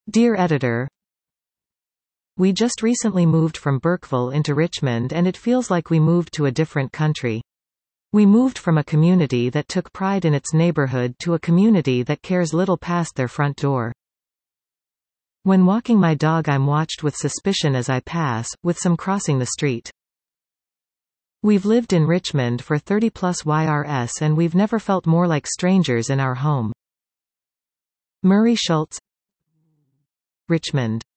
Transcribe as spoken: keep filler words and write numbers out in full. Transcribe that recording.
Dear Editor, we just recently moved from Burkeville into Richmond and it feels like we moved to a different country. We moved from a community that took pride in its neighborhood to a community that cares little past their front door. When walking my dog I'm watched with suspicion as I pass, with some crossing the street. We've lived in Richmond for thirty plus years and we've never felt more like strangers in our home. Murray Schultz, Richmond.